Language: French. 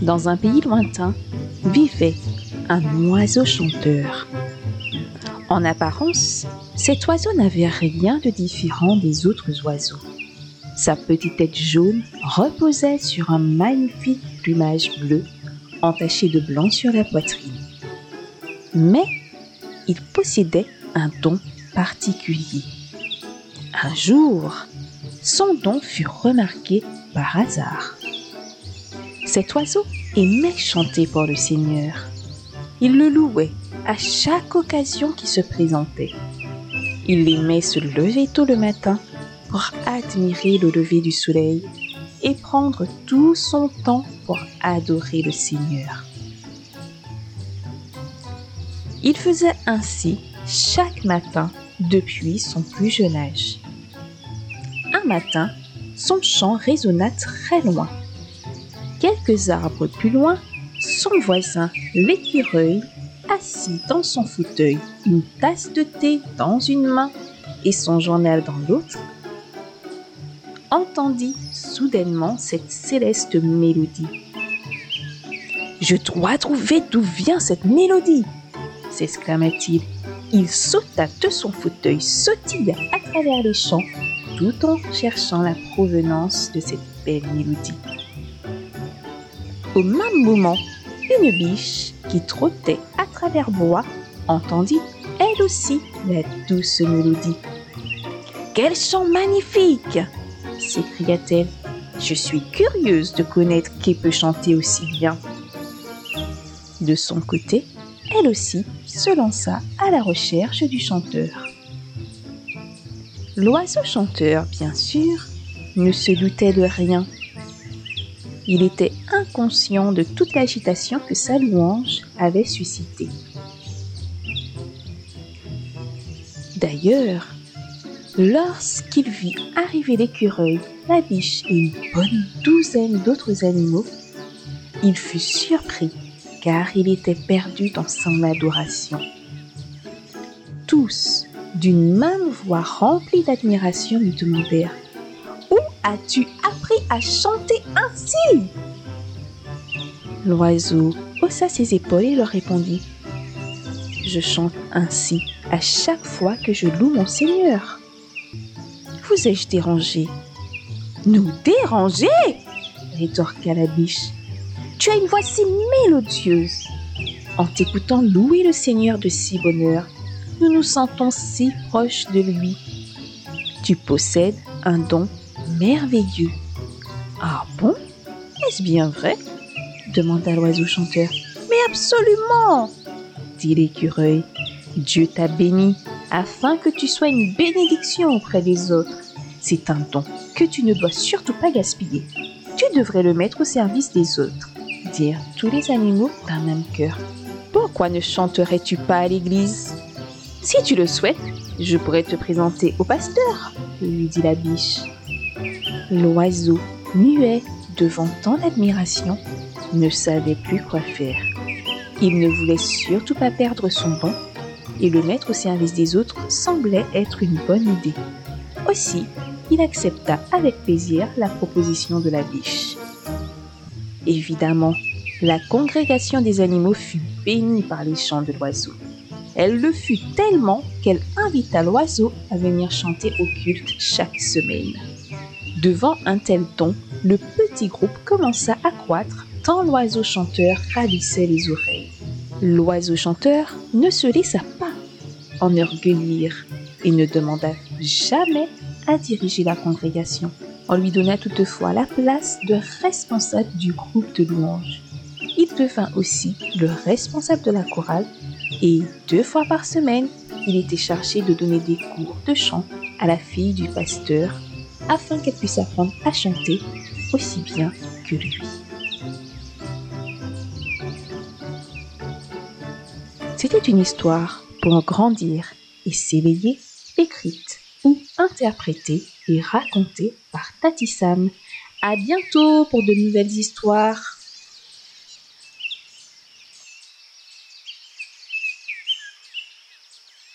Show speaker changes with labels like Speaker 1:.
Speaker 1: Dans un pays lointain, vivait un oiseau chanteur. En apparence, cet oiseau n'avait rien de différent des autres oiseaux. Sa petite tête jaune reposait sur un magnifique plumage bleu entaché de blanc sur la poitrine. Mais il possédait un don particulier. Un jour, son don fut remarqué par hasard. Cet oiseau aimait chanter pour le Seigneur. Il le louait à chaque occasion qui se présentait. Il aimait se lever tôt le matin pour admirer le lever du soleil et prendre tout son temps pour adorer le Seigneur. Il faisait ainsi chaque matin depuis son plus jeune âge. Un matin, son chant résonna très loin. Quelques arbres plus loin, son voisin, l'écureuil, assis dans son fauteuil, une tasse de thé dans une main et son journal dans l'autre, entendit soudainement cette céleste mélodie. « Je dois trouver d'où vient cette mélodie !» s'exclama-t-il. Il sauta de son fauteuil, sautilla à travers les champs, tout en cherchant la provenance de cette belle mélodie. Au même moment, une biche qui trottait à travers bois entendit elle aussi la douce mélodie. « Quel chant magnifique !» s'écria-t-elle. « Je suis curieuse de connaître qui peut chanter aussi bien. » De son côté, elle aussi se lança à la recherche du chanteur. L'oiseau chanteur, bien sûr, ne se doutait de rien. Il était inconscient de toute l'agitation que sa louange avait suscitée. D'ailleurs, lorsqu'il vit arriver l'écureuil, la biche et une bonne douzaine d'autres animaux, il fut surpris car il était perdu dans son adoration. Tous, d'une même voix remplie d'admiration, lui demandèrent « Où as-tu appris à chanter ainsi ?» L'oiseau haussa ses épaules et leur répondit « Je chante ainsi à chaque fois que je loue mon Seigneur. » « Vous ai-je dérangé ?»« Nous déranger ?» rétorqua la biche. « Tu as une voix si mélodieuse. En t'écoutant louer le Seigneur de si bonne heure, nous nous sentons si proches de lui. Tu possèdes un don merveilleux. »« Ah bon? Est-ce bien vrai ?» demanda l'oiseau chanteur. « Mais absolument !» dit l'écureuil. « Dieu t'a béni afin que tu sois une bénédiction auprès des autres. C'est un don que tu ne dois surtout pas gaspiller. Tu devrais le mettre au service des autres. » dirent tous les animaux d'un même cœur. « Pourquoi ne chanterais-tu pas à l'église ? Si tu le souhaites, je pourrais te présenter au pasteur, » lui dit la biche. L'oiseau, muet devant tant d'admiration, ne savait plus quoi faire. Il ne voulait surtout pas perdre son don, et le mettre au service des autres semblait être une bonne idée. Aussi, il accepta avec plaisir la proposition de la biche. Évidemment, la congrégation des animaux fut bénie par les chants de l'oiseau. Elle le fut tellement qu'elle invita l'oiseau à venir chanter au culte chaque semaine. Devant un tel don, le petit groupe commença à croître tant l'oiseau chanteur ravissait les oreilles. L'oiseau chanteur ne se laissa pas enorgueillir et ne demanda jamais à diriger la congrégation. On lui donna toutefois la place de responsable du groupe de louanges. Il devint aussi le responsable de la chorale et 2 fois par semaine, il était chargé de donner des cours de chant à la fille du pasteur afin qu'elle puisse apprendre à chanter aussi bien que lui. C'était une histoire pour grandir et s'éveiller, écrite ou interprétée et racontée par Tati Sam. À bientôt pour de nouvelles histoires.